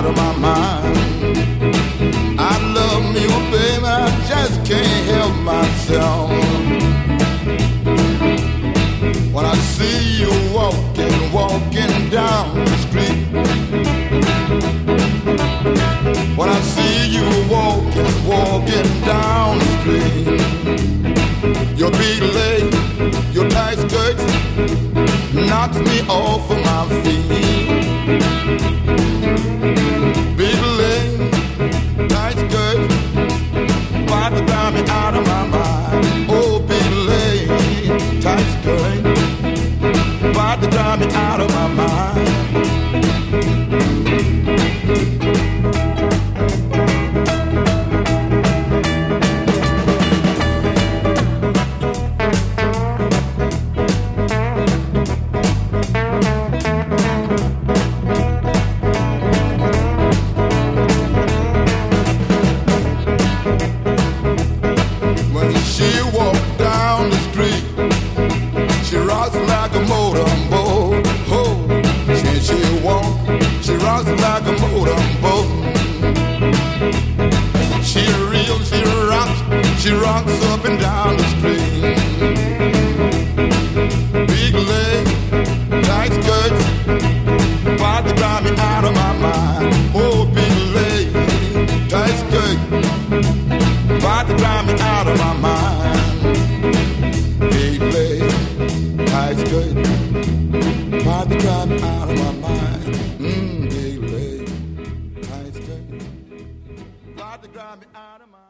out of my mind. I love me, oh baby, I just can't help myself. When I see you walking down the street, when I see you walking down the street, your big leg, your tight skirts knocks me off of my feet. Big leg, tight skirts, about to drive me out of my mind. Oh, big leg, tight skirts, about to drive me out of my mind. Like a motorboat, oh, she walk, she rocks like a motorboat. She reels, she rocks up and down the street. Big leg, tight skirts, about to drive me out of my mind. Oh, big leg, tight skirt, about to drive me out of my mind. Big leg, tight skirt, about to drive me out of my mind. Big leg, tight skirt, about to drive me out of my mind.